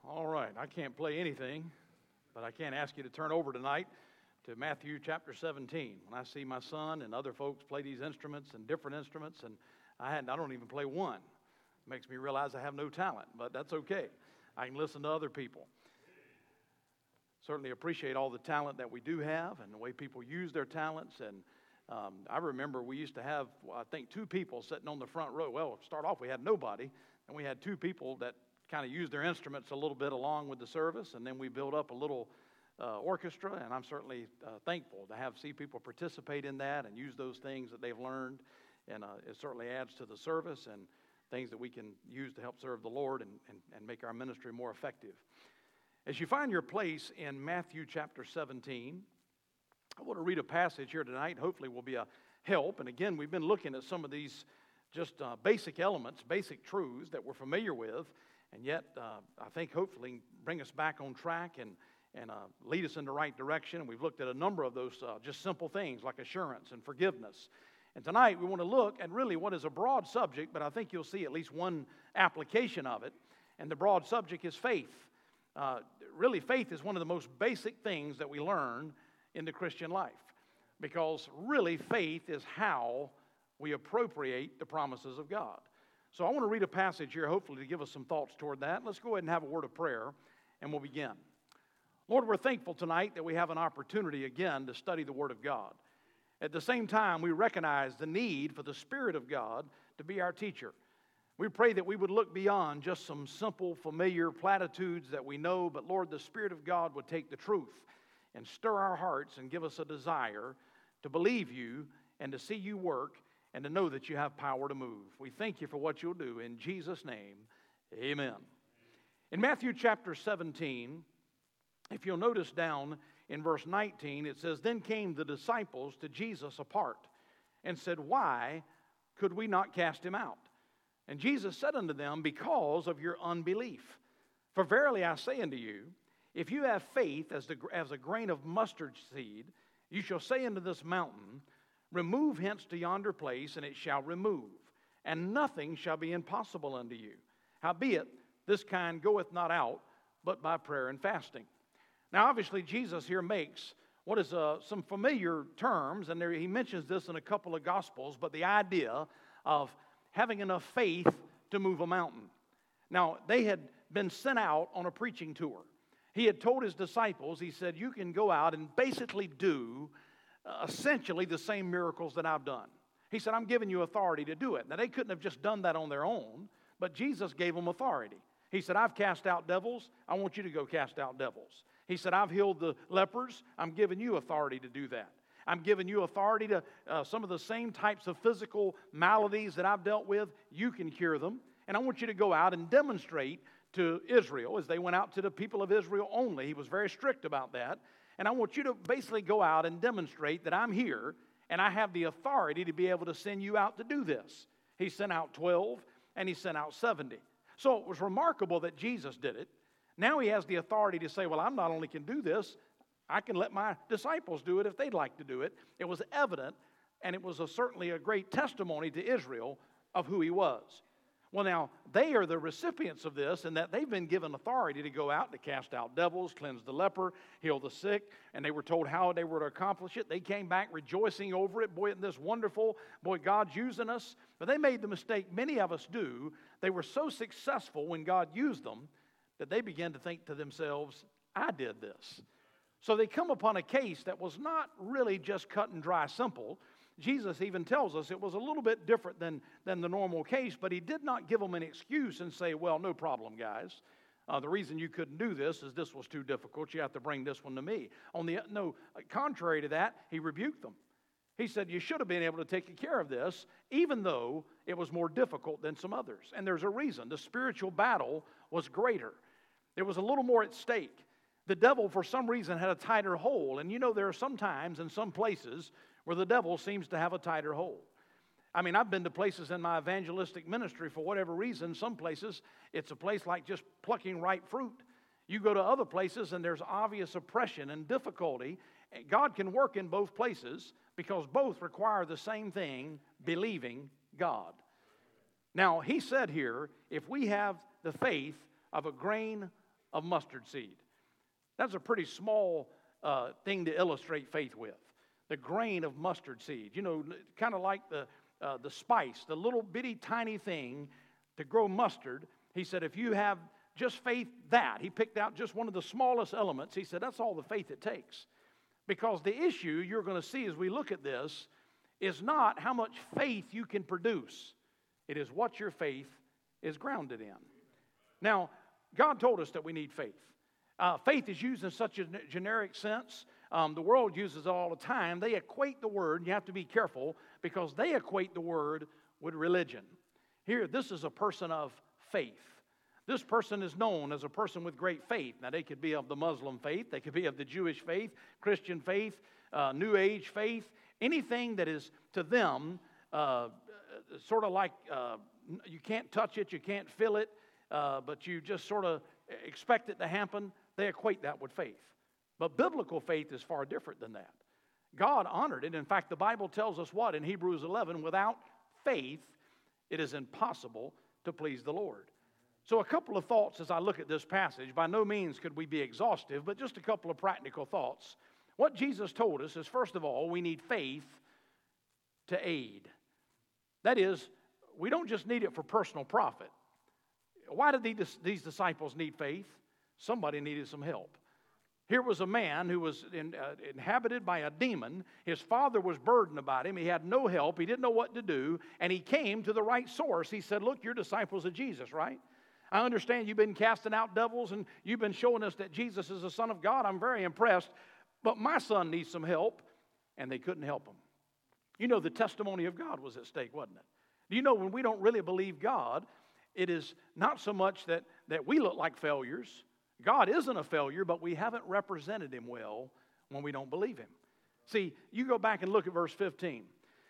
All right, I can't play anything, but I can ask you to turn over tonight to Matthew chapter 17. When I see my son and other folks play these instruments and different instruments, and I don't even play one, it makes me realize I have no talent, but that's okay. I can listen to other people. Certainly appreciate all the talent that we do have and the way people use their talents. And I remember we used to have, I think, two people sitting on the front row. Well, to start off, we had nobody, and we had two people that kind of used their instruments a little bit along with the service, and then we built up a little orchestra, and I'm certainly thankful to see people participate in that and use those things that they've learned, and it certainly adds to the service and things that we can use to help serve the Lord and make our ministry more effective. As you find your place in Matthew chapter 17, I want to read a passage here tonight. Hopefully will be a help, and again, we've been looking at some of these just basic elements, basic truths that we're familiar with, and yet, I think hopefully bring us back on track and lead us in the right direction. And we've looked at a number of those just simple things like assurance and forgiveness. And tonight we want to look at really what is a broad subject, but I think you'll see at least one application of it. And the broad subject is faith. Really, faith is one of the most basic things that we learn in the Christian life. Because really, faith is how we appropriate the promises of God. So I want to read a passage here, hopefully, to give us some thoughts toward that. Let's go ahead and have a word of prayer, and we'll begin. Lord, we're thankful tonight that we have an opportunity again to study the Word of God. At the same time, we recognize the need for the Spirit of God to be our teacher. We pray that we would look beyond just some simple, familiar platitudes that we know, but Lord, the Spirit of God would take the truth and stir our hearts and give us a desire to believe you and to see you work and to know that you have power to move. We thank you for what you'll do. In Jesus' name, amen. In Matthew chapter 17, if you'll notice down in verse 19, it says, "Then came the disciples to Jesus apart and said, 'Why could we not cast him out?' And Jesus said unto them, 'Because of your unbelief. For verily I say unto you, if you have faith as a grain of mustard seed, you shall say unto this mountain, Remove hence to yonder place, and it shall remove, and nothing shall be impossible unto you. Howbeit, this kind goeth not out, but by prayer and fasting.'" Now, obviously, Jesus here makes what is some familiar terms, and he mentions this in a couple of Gospels, but the idea of having enough faith to move a mountain. Now, they had been sent out on a preaching tour. He had told his disciples, he said, you can go out and basically do essentially the same miracles that I've done. He said, I'm giving you authority to do it. Now, they couldn't have just done that on their own, but Jesus gave them authority. He said, I've cast out devils. I want you to go cast out devils. He said, I've healed the lepers. I'm giving you authority to do that. I'm giving you authority to some of the same types of physical maladies that I've dealt with. You can cure them. And I want you to go out and demonstrate to Israel, as they went out to the people of Israel only. He was very strict about that. And I want you to basically go out and demonstrate that I'm here and I have the authority to be able to send you out to do this. He sent out 12 and he sent out 70. So it was remarkable that Jesus did it. Now he has the authority to say, well, I not only can do this, I can let my disciples do it if they'd like to do it. It was evident, and it was certainly a great testimony to Israel of who he was. Well, now, they are the recipients of this, and that they've been given authority to go out to cast out devils, cleanse the leper, heal the sick, and they were told how they were to accomplish it. They came back rejoicing over it. Boy, isn't this wonderful? Boy, God's using us. But they made the mistake many of us do. They were so successful when God used them that they began to think to themselves, I did this. So they come upon a case that was not really just cut and dry simple. Jesus even tells us it was a little bit different than the normal case, but he did not give them an excuse and say, well, no problem, guys. The reason you couldn't do this is this was too difficult. You have to bring this one to me. Contrary to that, he rebuked them. He said, you should have been able to take care of this, even though it was more difficult than some others. And there's a reason. The spiritual battle was greater. There was a little more at stake. The devil, for some reason, had a tighter hold. And you know, there are some times in some places where the devil seems to have a tighter hold. I mean, I've been to places in my evangelistic ministry for whatever reason. Some places, it's a place like just plucking ripe fruit. You go to other places and there's obvious oppression and difficulty. God can work in both places because both require the same thing, believing God. Now, he said here, if we have the faith of a grain of mustard seed. That's a pretty small thing to illustrate faith with. The grain of mustard seed. You know, kind of like the spice, the little bitty tiny thing to grow mustard. He said, if you have just faith that, he picked out just one of the smallest elements. He said, that's all the faith it takes. Because the issue you're going to see as we look at this is not how much faith you can produce. It is what your faith is grounded in. Now, God told us that we need faith. Faith is used in such a generic sense. The world uses it all the time. They equate the word, and you have to be careful, because they equate the word with religion. Here, this is a person of faith. This person is known as a person with great faith. Now, they could be of the Muslim faith. They could be of the Jewish faith, Christian faith, New Age faith. Anything that is to them sort of like you can't touch it, you can't feel it, but you just sort of expect it to happen. They equate that with faith. But biblical faith is far different than that. God honored it. In fact, the Bible tells us what? In Hebrews 11, without faith, it is impossible to please the Lord. So a couple of thoughts as I look at this passage. By no means could we be exhaustive, but just a couple of practical thoughts. What Jesus told us is, first of all, we need faith to aid. That is, we don't just need it for personal profit. Why did these disciples need faith? Somebody needed some help. Here was a man who was inhabited by a demon. His father was burdened about him. He had no help. He didn't know what to do. And he came to the right source. He said, look, you're disciples of Jesus, right? I understand you've been casting out devils and you've been showing us that Jesus is the Son of God. I'm very impressed. But my son needs some help. And they couldn't help him. You know, the testimony of God was at stake, wasn't it? Do you know when we don't really believe God, it is not so much that we look like failures. God isn't a failure, but we haven't represented him well when we don't believe him. See, you go back and look at verse 15.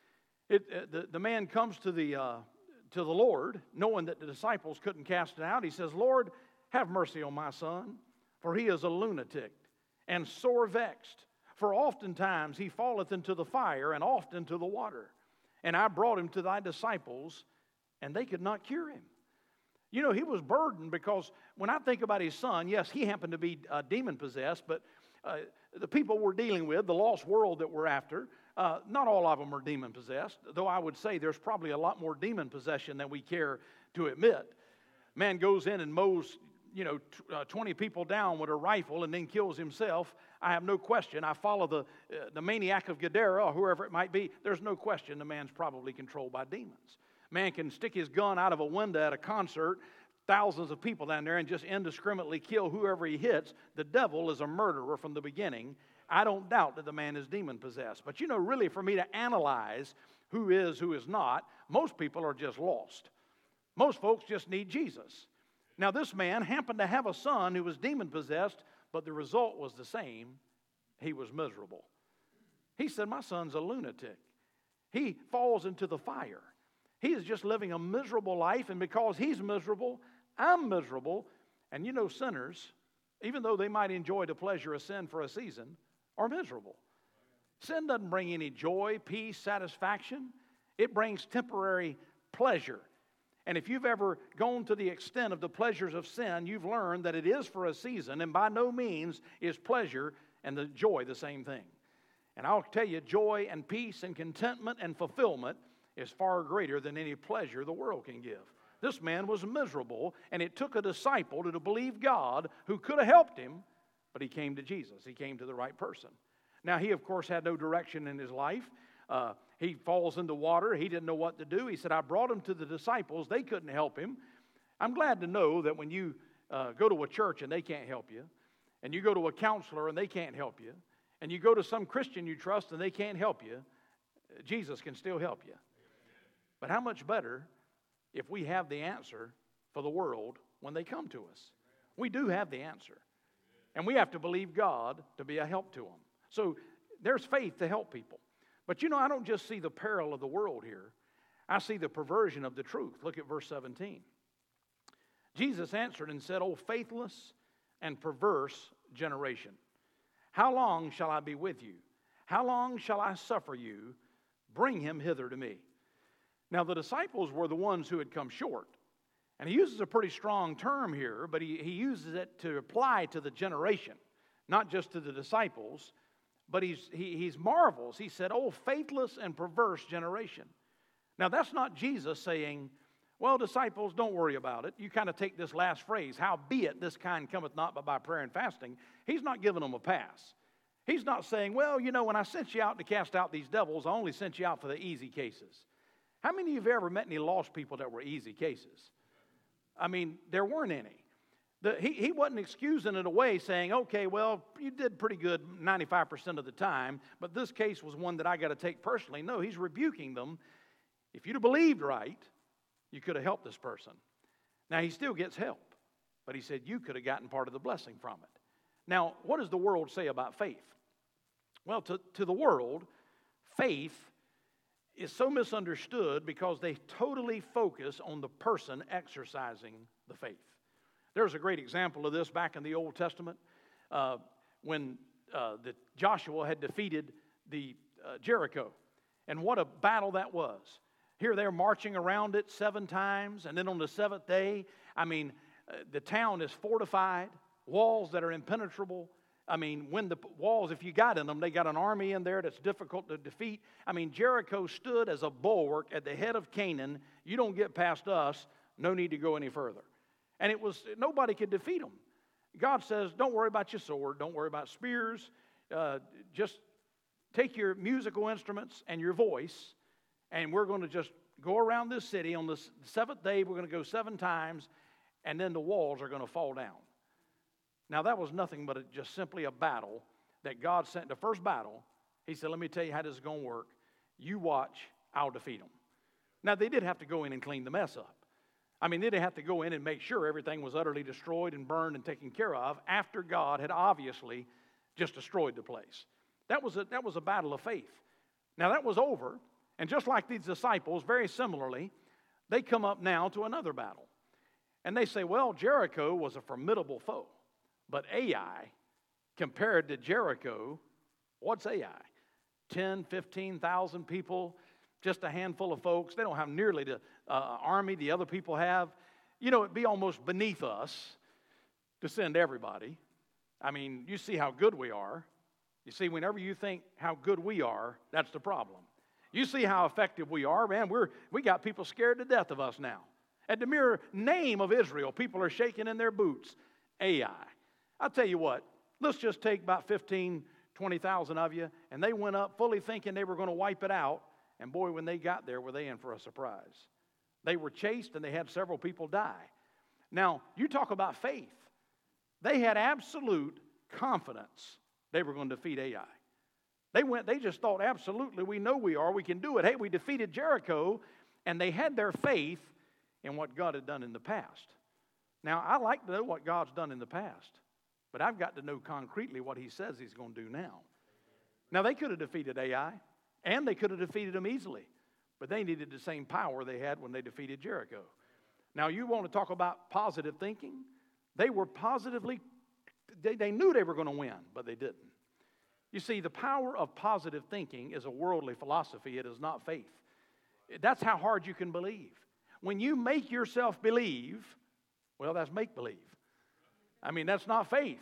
The man comes to the Lord, knowing that the disciples couldn't cast it out. He says, Lord, have mercy on my son, for he is a lunatic and sore vexed. For oftentimes he falleth into the fire and oft into the water. And I brought him to thy disciples, and they could not cure him. You know, he was burdened because when I think about his son, yes, he happened to be demon-possessed, but the people we're dealing with, the lost world that we're after, not all of them are demon-possessed, though I would say there's probably a lot more demon possession than we care to admit. Man goes in and mows, 20 people down with a rifle and then kills himself. I have no question. I follow the maniac of Gadara or whoever it might be. There's no question the man's probably controlled by demons. Man can stick his gun out of a window at a concert, thousands of people down there, and just indiscriminately kill whoever he hits. The devil is a murderer from the beginning. I don't doubt that the man is demon-possessed. But really for me to analyze who is not, most people are just lost. Most folks just need Jesus. Now this man happened to have a son who was demon-possessed, but the result was the same. He was miserable. He said, my son's a lunatic. He falls into the fire. He is just living a miserable life, and because he's miserable, I'm miserable. And sinners, even though they might enjoy the pleasure of sin for a season, are miserable. Sin doesn't bring any joy, peace, satisfaction. It brings temporary pleasure. And if you've ever gone to the extent of the pleasures of sin, you've learned that it is for a season, and by no means is pleasure and the joy the same thing. And I'll tell you, joy and peace and contentment and fulfillment is far greater than any pleasure the world can give. This man was miserable, and it took a disciple to believe God who could have helped him, but he came to Jesus. He came to the right person. Now, he, of course, had no direction in his life. He falls into water. He didn't know what to do. He said, I brought him to the disciples. They couldn't help him. I'm glad to know that when you go to a church and they can't help you, and you go to a counselor and they can't help you, and you go to some Christian you trust and they can't help you, Jesus can still help you. But how much better if we have the answer for the world when they come to us? We do have the answer. And we have to believe God to be a help to them. So there's faith to help people. But I don't just see the peril of the world here. I see the perversion of the truth. Look at verse 17. Jesus answered and said, O faithless and perverse generation, how long shall I be with you? How long shall I suffer you? Bring him hither to me. Now, the disciples were the ones who had come short. And he uses a pretty strong term here, but he uses it to apply to the generation, not just to the disciples, but he's marvels. He said, "Oh, faithless and perverse generation." Now, that's not Jesus saying, "Well, disciples, don't worry about it." You kind of take this last phrase, "Howbeit this kind cometh not but by prayer and fasting." He's not giving them a pass. He's not saying, "Well, when I sent you out to cast out these devils, I only sent you out for the easy cases." How many of you have ever met any lost people that were easy cases? I mean, there weren't any. He wasn't excusing it away, saying, "Okay, well, you did pretty good 95% of the time, but this case was one that I got to take personally." No, he's rebuking them. If you'd have believed right, you could have helped this person. Now, he still gets help, but he said you could have gotten part of the blessing from it. Now, what does the world say about faith? Well, to the world, faith is so misunderstood because they totally focus on the person exercising the faith. There's a great example of this back in the Old Testament when Joshua had defeated the Jericho. And what a battle that was. Here they're marching around it 7 times, and then on the 7th day, the town is fortified, walls that are impenetrable. When the walls, if you got in them, they got an army in there that's difficult to defeat. Jericho stood as a bulwark at the head of Canaan. You don't get past us, no need to go any further. And nobody could defeat them. God says, don't worry about your sword, don't worry about spears. Just take your musical instruments and your voice, and we're going to just go around this city. On the 7th day, we're going to go 7 times, and then the walls are going to fall down. Now, that was nothing but just simply a battle that God sent. The first battle, he said, "Let me tell you how this is going to work. You watch, I'll defeat them." Now, they did have to go in and clean the mess up. They didn't have to go in and make sure everything was utterly destroyed and burned and taken care of after God had obviously just destroyed the place. That was a battle of faith. Now, that was over, and just like these disciples, very similarly, they come up now to another battle. And they say, "Well, Jericho was a formidable foe. But Ai, compared to Jericho, what's Ai? 10, 15,000 people, just a handful of folks. They don't have nearly the army the other people have. It'd be almost beneath us to send everybody. You see how good we are. You see, whenever you think how good we are, that's the problem. You see how effective we are, man. We got people scared to death of us now. At the mere name of Israel, people are shaking in their boots. Ai. I'll tell you what, let's just take about 15, 20,000 of you, and they went up fully thinking they were going to wipe it out, and boy, when they got there, were they in for a surprise. They were chased, and they had several people die. Now, you talk about faith. They had absolute confidence they were going to defeat Ai. They just thought, absolutely, we know we are, we can do it. Hey, we defeated Jericho, and they had their faith in what God had done in the past. Now, I like to know what God's done in the past. But I've got to know concretely what he says he's going to do now. Now, they could have defeated Ai, and they could have defeated them easily. But they needed the same power they had when they defeated Jericho. Now, you want to talk about positive thinking? They were they knew they were going to win, but they didn't. You see, the power of positive thinking is a worldly philosophy. It is not faith. That's how hard you can believe. When you make yourself believe, well, that's make-believe. That's not faith.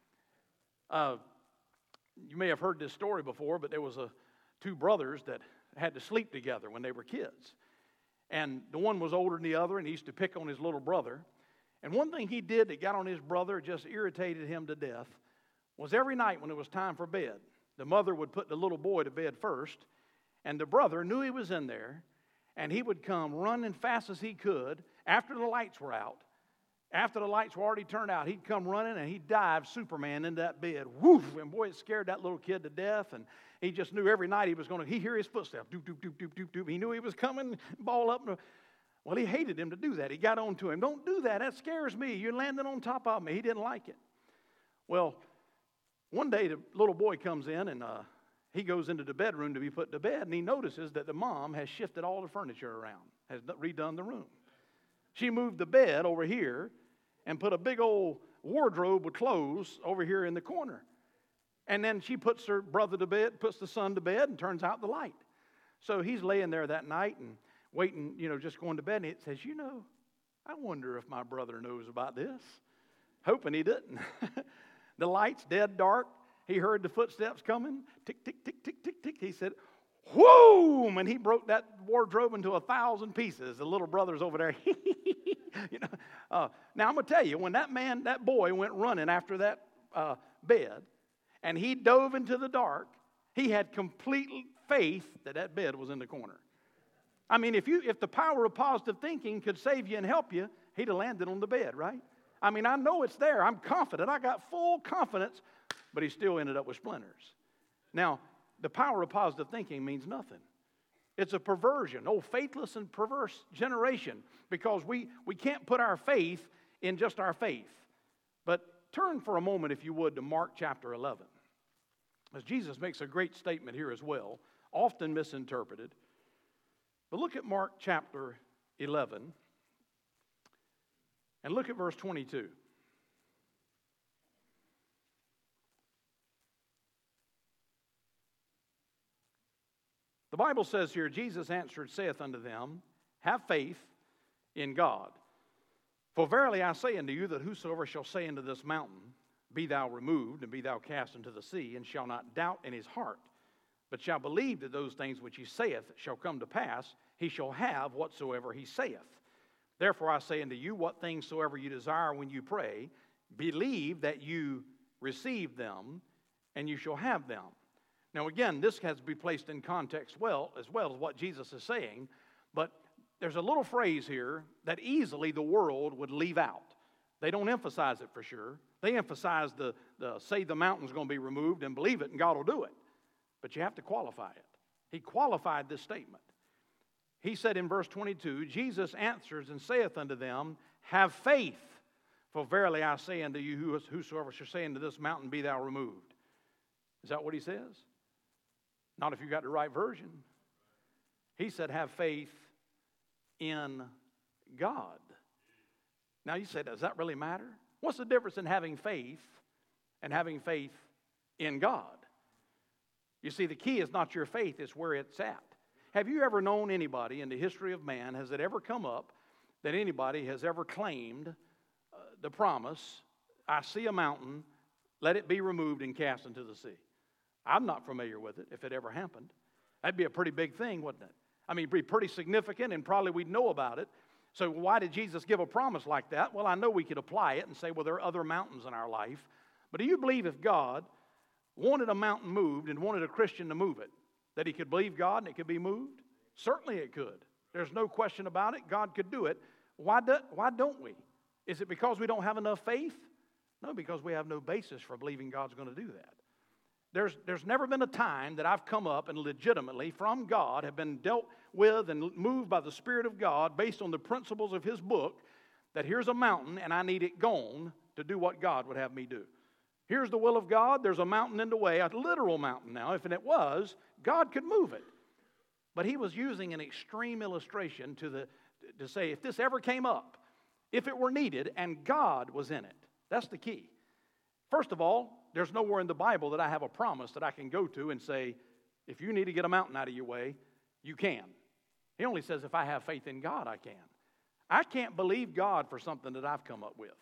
You may have heard this story before, but there was 2 brothers that had to sleep together when they were kids. And the one was older than the other, and he used to pick on his little brother. And one thing he did that got on his brother, just irritated him to death, was every night when it was time for bed, the mother would put the little boy to bed first, and the brother knew he was in there, and he would come running fast as he could after the lights were out. After the lights were already turned out, he'd come running and he'd dive Superman into that bed. Woof! And boy, it scared that little kid to death. And he just knew every night he'd hear his footsteps. Doop, doop, doop, doop, doop, doop. He knew he was coming, ball up. Well, he hated him to do that. He got on to him. Don't do that. That scares me. You're landing on top of me. He didn't like it. Well, one day the little boy comes in and he goes into the bedroom to be put to bed. And he notices that the mom has shifted all the furniture around, has redone the room. She moved the bed over here and put a big old wardrobe with clothes over here in the corner. And then she puts her brother to bed, puts the son to bed, and turns out the light. So he's laying there that night and waiting, just going to bed. And it says, I wonder if my brother knows about this. Hoping he didn't. The lights dead dark. He heard the footsteps coming. Tick, tick, tick, tick, tick, tick. He said, whoom! And he broke that wardrobe into 1,000 pieces. The little brother's over there. Now, I'm going to tell you, when that boy went running after that bed, and he dove into the dark, he had complete faith that that bed was in the corner. I mean, if the power of positive thinking could save you and help you, he'd have landed on the bed, right? I mean, I know it's there. I'm confident. I got full confidence, but he still ended up with splinters. Now, the power of positive thinking means nothing. It's a perversion. Oh, faithless and perverse generation, because we can't put our faith in just our faith. But turn for a moment, if you would, to Mark chapter 11. As Jesus makes a great statement here as well, often misinterpreted. But look at Mark chapter 11 and look at verse 22. The Bible says here, Jesus answered, saith unto them, have faith in God. For verily I say unto you that whosoever shall say unto this mountain, be thou removed, and be thou cast into the sea, and shall not doubt in his heart, but shall believe that those things which he saith shall come to pass, he shall have whatsoever he saith. Therefore I say unto you, what things soever you desire when you pray, believe that you receive them, and you shall have them. Now again, this has to be placed in context as well as what Jesus is saying, but there's a little phrase here that easily the world would leave out. They don't emphasize it for sure. They emphasize the say the mountain's going to be removed and believe it and God will do it. But you have to qualify it. He qualified this statement. He said in verse 22, Jesus answers and saith unto them, have faith, for verily I say unto you, whosoever shall say unto this mountain, be thou removed. Is that what he says? Not if you got the right version. He said, have faith in God. Now you say, does that really matter? What's the difference in having faith and having faith in God? You see, the key is not your faith, it's where it's at. Have you ever known anybody in the history of man, has it ever come up that anybody has ever claimed the promise, I see a mountain, let it be removed and cast into the sea? I'm not familiar with it, if it ever happened. That'd be a pretty big thing, wouldn't it? I mean, it'd be pretty significant, and probably we'd know about it. So why did Jesus give a promise like that? Well, I know we could apply it and say, well, there are other mountains in our life. But do you believe if God wanted a mountain moved and wanted a Christian to move it, that he could believe God and it could be moved? Certainly it could. There's no question about it. God could do it. Why don't we? Is it because we don't have enough faith? No, because we have no basis for believing God's going to do that. There's never been a time that I've come up and legitimately from God have been dealt with and moved by the Spirit of God based on the principles of His book that here's a mountain and I need it gone to do what God would have me do. Here's the will of God. There's a mountain in the way, a literal mountain now. If it was, God could move it. But He was using an extreme illustration to say if this ever came up, if it were needed and God was in it. That's the key. First of all, there's nowhere in the Bible that I have a promise that I can go to and say, if you need to get a mountain out of your way, you can. He only says, if I have faith in God, I can. I can't believe God for something that I've come up with.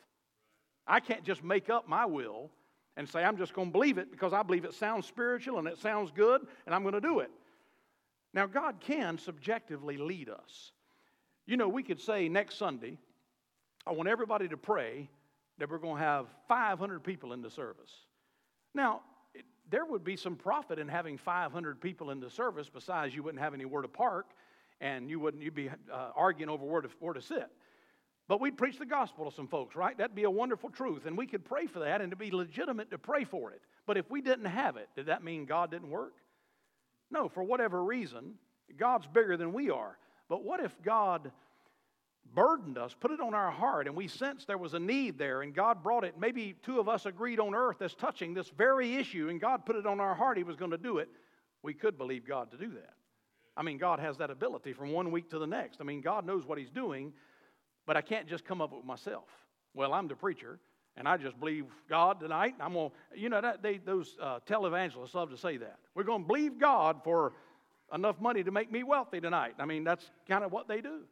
I can't just make up my will and say, I'm just going to believe it because I believe it sounds spiritual and it sounds good and I'm going to do it. Now, God can subjectively lead us. You know, we could say next Sunday, I want everybody to pray that we're going to have 500 people in the service. Now, there would be some profit in having 500 people in the service, besides you wouldn't have anywhere to park, and you'd be arguing over where to sit. But we'd preach the gospel to some folks, right? That'd be a wonderful truth, and we could pray for that, and it'd be legitimate to pray for it. But if we didn't have it, did that mean God didn't work? No, for whatever reason, God's bigger than we are. But what if God burdened us, put it on our heart, and we sensed there was a need there, and God brought it. Maybe two of us agreed on earth as touching this very issue, and God put it on our heart He was going to do it. We could believe God to do that. I mean, God has that ability from one week to the next. I mean, God knows what He's doing, but I can't just come up with myself. Well, I'm the preacher, and I just believe God tonight. I'm going to, those televangelists love to say that. We're going to believe God for enough money to make me wealthy tonight. I mean, that's kind of what they do.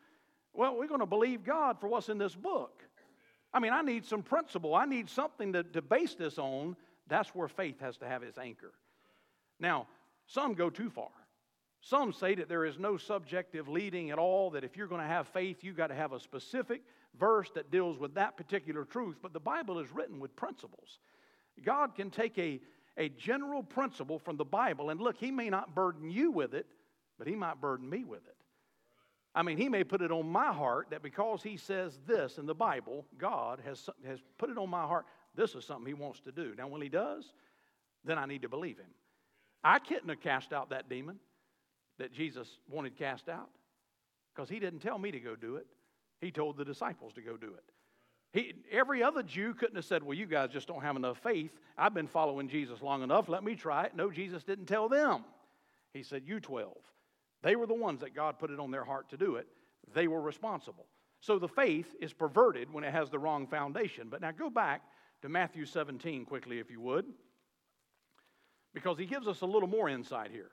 Well, we're going to believe God for what's in this book. I mean, I need some principle. I need something to base this on. That's where faith has to have its anchor. Now, some go too far. Some say that there is no subjective leading at all, that if you're going to have faith, you've got to have a specific verse that deals with that particular truth. But the Bible is written with principles. God can take a general principle from the Bible, and look, He may not burden you with it, but He might burden me with it. I mean, He may put it on my heart that because He says this in the Bible, God has put it on my heart, this is something He wants to do. Now, when He does, then I need to believe Him. I couldn't have cast out that demon that Jesus wanted cast out because He didn't tell me to go do it. He told the disciples to go do it. Every other Jew couldn't have said, well, you guys just don't have enough faith. I've been following Jesus long enough. Let me try it. No, Jesus didn't tell them. He said, you 12. They were the ones that God put it on their heart to do it. They were responsible. So the faith is perverted when it has the wrong foundation. But now go back to Matthew 17 quickly, if you would, because He gives us a little more insight here.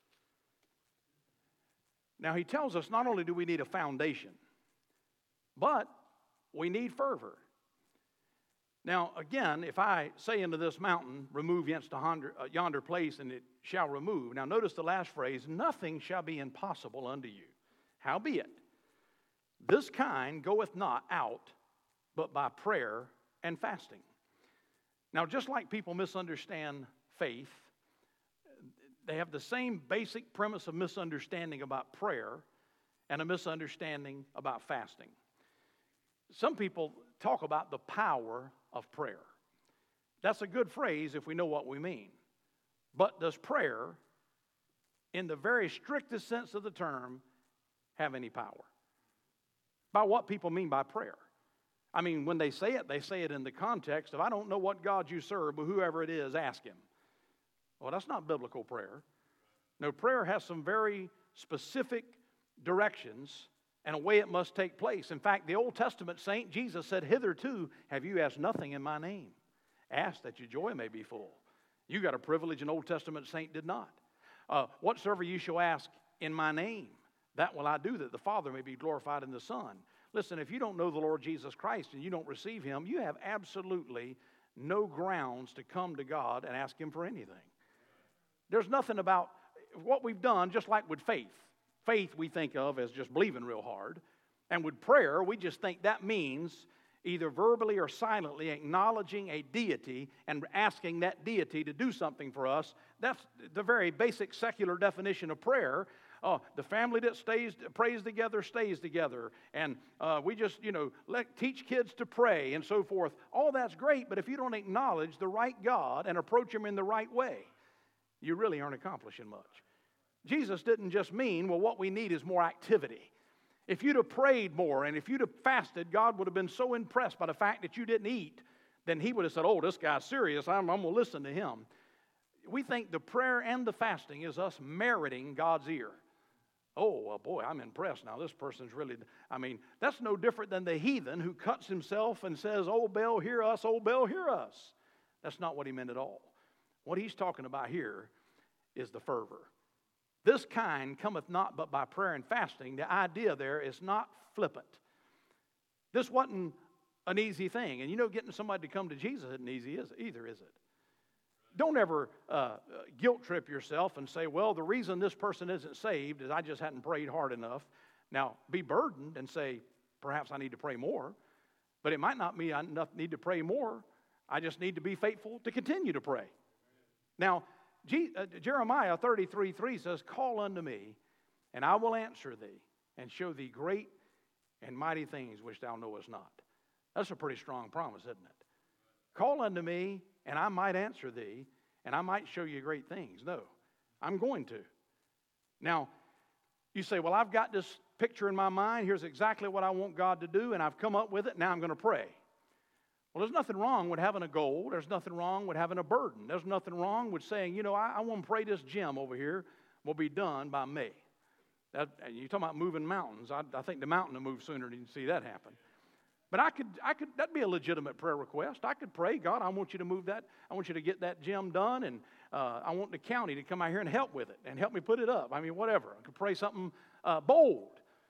Now, He tells us not only do we need a foundation, but we need fervor. Now, again, if I say unto this mountain, remove yonder place, and it shall remove. Now, notice the last phrase, nothing shall be impossible unto you. Howbeit, this kind goeth not out, but by prayer and fasting. Now, just like people misunderstand faith, they have the same basic premise of misunderstanding about prayer and a misunderstanding about fasting. Some people talk about the power of prayer. That's a good phrase if we know what we mean. But does prayer, in the very strictest sense of the term, have any power? By what people mean by prayer. I mean, when they say it in the context of, I don't know what God you serve, but whoever it is, ask Him. Well, that's not biblical prayer. No, prayer has some very specific directions and a way it must take place. In fact, the Old Testament saint, Jesus said, hitherto have you asked nothing in my name. Ask that your joy may be full. You got a privilege an Old Testament saint did not. Whatsoever you shall ask in my name, that will I do, that the Father may be glorified in the Son. Listen, if you don't know the Lord Jesus Christ and you don't receive Him, you have absolutely no grounds to come to God and ask Him for anything. There's nothing about what we've done, just like with faith. Faith we think of as just believing real hard. And with prayer, we just think that means either verbally or silently acknowledging a deity and asking that deity to do something for us. That's the very basic secular definition of prayer. The family that prays together stays together. And we just, teach kids to pray and so forth. All that's great, but if you don't acknowledge the right God and approach Him in the right way, you really aren't accomplishing much. Jesus didn't just mean, well, what we need is more activity. If you'd have prayed more and if you'd have fasted, God would have been so impressed by the fact that you didn't eat, then He would have said, oh, this guy's serious. I'm going to listen to him. We think the prayer and the fasting is us meriting God's ear. Oh, well, boy, I'm impressed now. This person's really, that's no different than the heathen who cuts himself and says, oh, Baal, hear us, oh, Baal, hear us. That's not what he meant at all. What he's talking about here is the fervor. This kind cometh not but by prayer and fasting. The idea there is not flippant. This wasn't an easy thing. And getting somebody to come to Jesus isn't easy either, is it? Don't ever guilt trip yourself and say, well, the reason this person isn't saved is I just hadn't prayed hard enough. Now, be burdened and say, perhaps I need to pray more. But it might not mean I need to pray more. I just need to be faithful to continue to pray. Now, Jeremiah 33:3 says, call unto me, and I will answer thee, and show thee great and mighty things which thou knowest not. That's a pretty strong promise, isn't it? Call unto me, and I might answer thee, and I might show you great things. No, I'm going to. Now, you say, well, I've got this picture in my mind. Here's exactly what I want God to do, and I've come up with it. Now I'm going to pray. Well, there's nothing wrong with having a goal. There's nothing wrong with having a burden. There's nothing wrong with saying, I want to pray this gym over here will be done by May. You're talking about moving mountains. I think the mountain will move sooner than you see that happen. But I could. That'd be a legitimate prayer request. I could pray, God, I want you to move that. I want you to get that gym done, and I want the county to come out here and help with it and help me put it up. Whatever. I could pray something bold.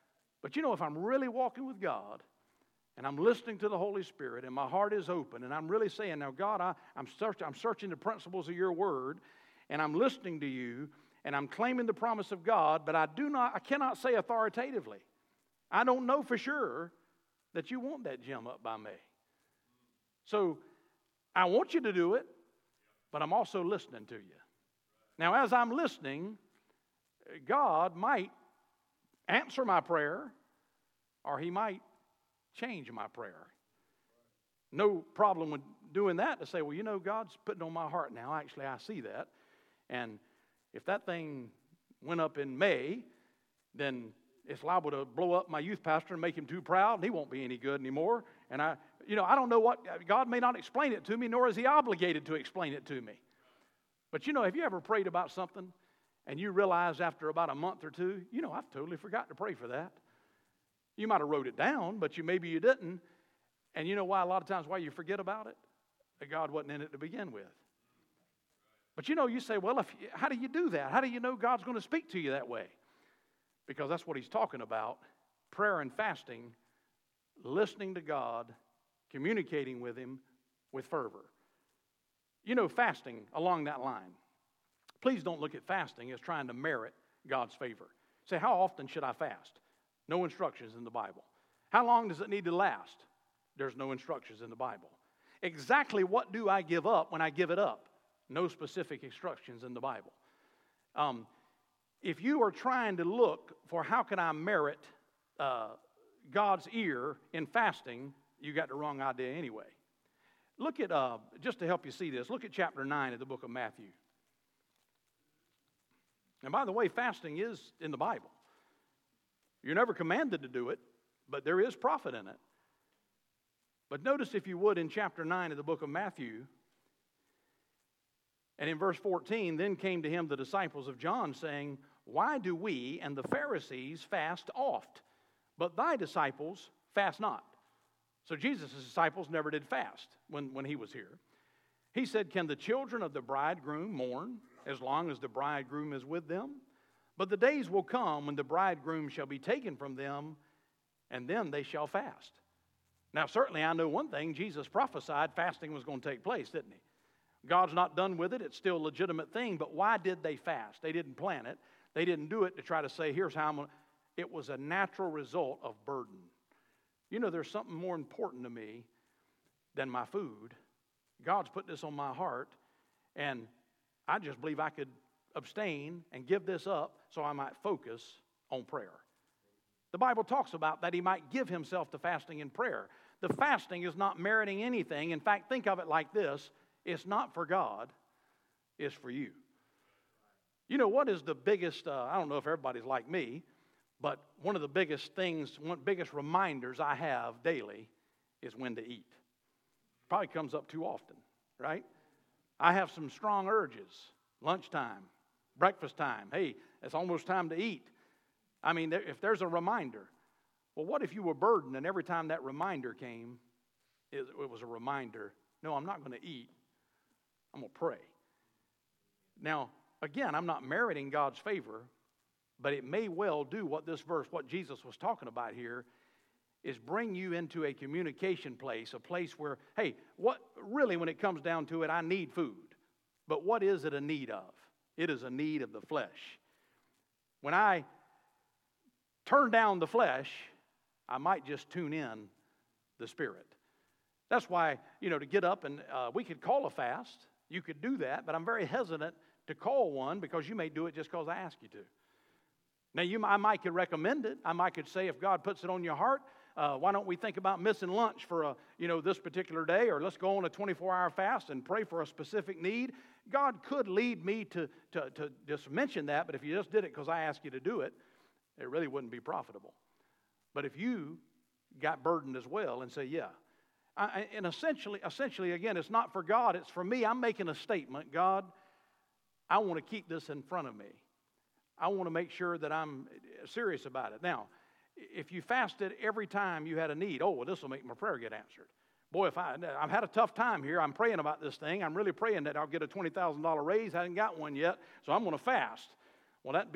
But if I'm really walking with God, and I'm listening to the Holy Spirit, and my heart is open, and I'm really saying, now, God, I'm searching the principles of your word, and I'm listening to you, and I'm claiming the promise of God, but I cannot say authoritatively, I don't know for sure that you want that gem up by me. So I want you to do it, but I'm also listening to you. Now, as I'm listening, God might answer my prayer, or he might change my prayer. No problem with doing that, to say, well, God's putting on my heart now. Actually, I see that. And if that thing went up in May, then it's liable to blow up my youth pastor and make him too proud, and he won't be any good anymore. And I don't know what, God may not explain it to me, nor is he obligated to explain it to me. But have you ever prayed about something and you realize after about a month or two, I've totally forgot to pray for that. You might have wrote it down, but maybe you didn't. And you know why a lot of times why you forget about it? That God wasn't in it to begin with. But you say, well, how do you do that? How do you know God's going to speak to you that way? Because that's what he's talking about. Prayer and fasting, listening to God, communicating with him with fervor. Fasting along that line. Please don't look at fasting as trying to merit God's favor. Say, how often should I fast? No instructions in the Bible. How long does it need to last? There's no instructions in the Bible. Exactly what do I give up when I give it up? No specific instructions in the Bible. If you are trying to look for how can I merit God's ear in fasting, you got the wrong idea anyway. Look at, just to help you see this, look at chapter 9 of the book of Matthew. And by the way, fasting is in the Bible. You're never commanded to do it, but there is profit in it. But notice, if you would, in chapter 9 of the book of Matthew, and in verse 14, then came to him the disciples of John, saying, why do we and the Pharisees fast oft, but thy disciples fast not? So Jesus' disciples never did fast when he was here. He said, can the children of the bridegroom mourn as long as the bridegroom is with them? But the days will come when the bridegroom shall be taken from them, and then they shall fast. Now, certainly I know one thing. Jesus prophesied fasting was going to take place, didn't he? God's not done with it. It's still a legitimate thing. But why did they fast? They didn't plan it. They didn't do it to try to say, here's how I'm going to. It was a natural result of burden. There's something more important to me than my food. God's put this on my heart, and I just believe I could abstain and give this up so I might focus on prayer. The Bible talks about that he might give himself to fasting and prayer. The fasting is not meriting anything. In fact, think of it like this. It's not for God. It's for you. What is the biggest, I don't know if everybody's like me, but one of the biggest things, biggest reminders I have daily is when to eat. Probably comes up too often, right? I have some strong urges. Lunchtime, breakfast time. Hey, it's almost time to eat. I mean, if there's a reminder. Well, what if you were burdened and every time that reminder came, it was a reminder, no, I'm not going to eat. I'm going to pray. Now, again, I'm not meriting God's favor, but it may well do what this verse, what Jesus was talking about here, is bring you into a communication place, a place where, hey, what really, when it comes down to it, I need food. But what is it a need of? It is a need of the flesh. When I turn down the flesh, I might just tune in the spirit. That's why, to get up and we could call a fast. You could do that, but I'm very hesitant to call one because you may do it just because I ask you to. Now, I might could recommend it. I might could say, if God puts it on your heart, why don't we think about missing lunch for this particular day, or let's go on a 24-hour fast and pray for a specific need. God could lead me to just mention that, but if you just did it because I asked you to do it, it really wouldn't be profitable. But if you got burdened as well and say, yeah, and essentially, again, it's not for God, it's for me. I'm making a statement. God, I want to keep this in front of me. I want to make sure that I'm serious about it. Now, if you fasted every time you had a need, this will make my prayer get answered. Boy, I've had a tough time here. I'm praying about this thing. I'm really praying that I'll get a $20,000 raise. I haven't got one yet, so I'm going to fast. Well, that'd be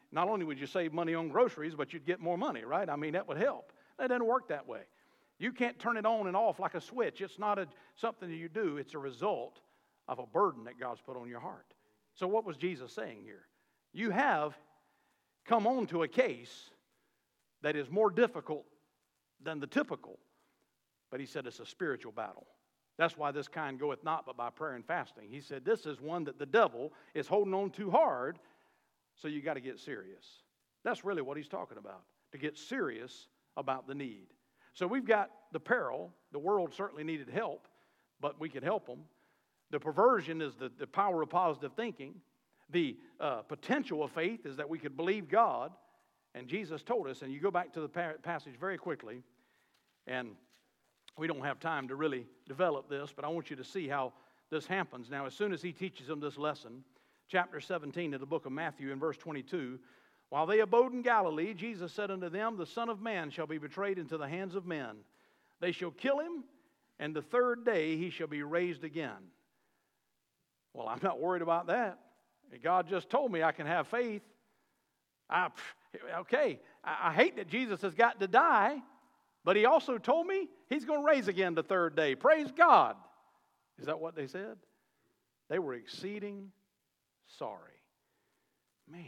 not only would you save money on groceries, but you'd get more money, right? I mean, that would help. That doesn't work that way. You can't turn it on and off like a switch. It's not something that you do. It's a result of a burden that God's put on your heart. So what was Jesus saying here? You have come on to a case that is more difficult than the typical. But he said it's a spiritual battle. That's why this kind goeth not but by prayer and fasting. He said this is one that the devil is holding on too hard, so you got to get serious. That's really what he's talking about, to get serious about the need. So we've got the peril. The world certainly needed help, but we could help them. The perversion is the power of positive thinking. The potential of faith is that we could believe God. And Jesus told us, and you go back to the passage very quickly, and we don't have time to really develop this, but I want you to see how this happens. Now, as soon as he teaches them this lesson, chapter 17 of the book of Matthew in verse 22, while they abode in Galilee, Jesus said unto them, the Son of Man shall be betrayed into the hands of men. They shall kill him, and the third day he shall be raised again. Well, I'm not worried about that. God just told me I can have faith. I hate that Jesus has got to die, but he also told me he's going to raise again the third day. Praise God. Is that what they said? They were exceeding sorry. Man,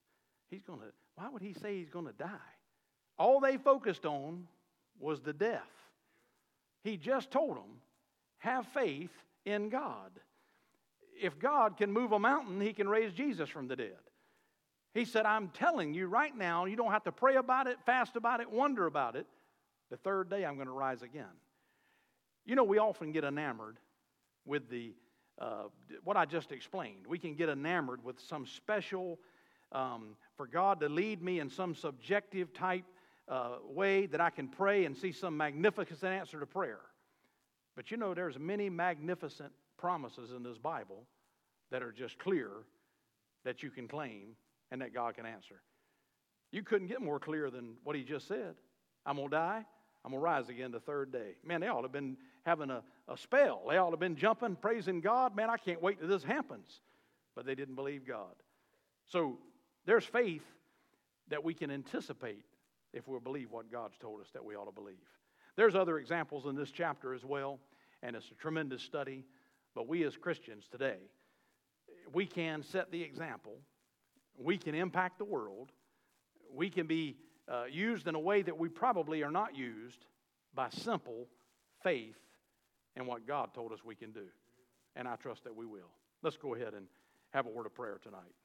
why would he say he's going to die? All they focused on was the death. He just told them, have faith in God. If God can move a mountain, he can raise Jesus from the dead. He said, I'm telling you right now, you don't have to pray about it, fast about it, wonder about it. The third day I'm going to rise again. You know, we often get enamored with what I just explained. We can get enamored with some special, for God to lead me in some subjective type way that I can pray and see some magnificent answer to prayer. But you know, there's many magnificent promises in this Bible that are just clear that you can claim and that God can answer. You couldn't get more clear than what he just said. I'm going to die. I'm going to rise again the third day. Man, they ought to have been having a spell. They ought to have been jumping, praising God. Man, I can't wait till this happens. But they didn't believe God. So there's faith that we can anticipate if we believe what God's told us that we ought to believe. There's other examples in this chapter as well, and it's a tremendous study. But we as Christians today, we can set the example. We can impact the world. We can be used in a way that we probably are not used by simple faith in what God told us we can do. And I trust that we will. Let's go ahead and have a word of prayer tonight.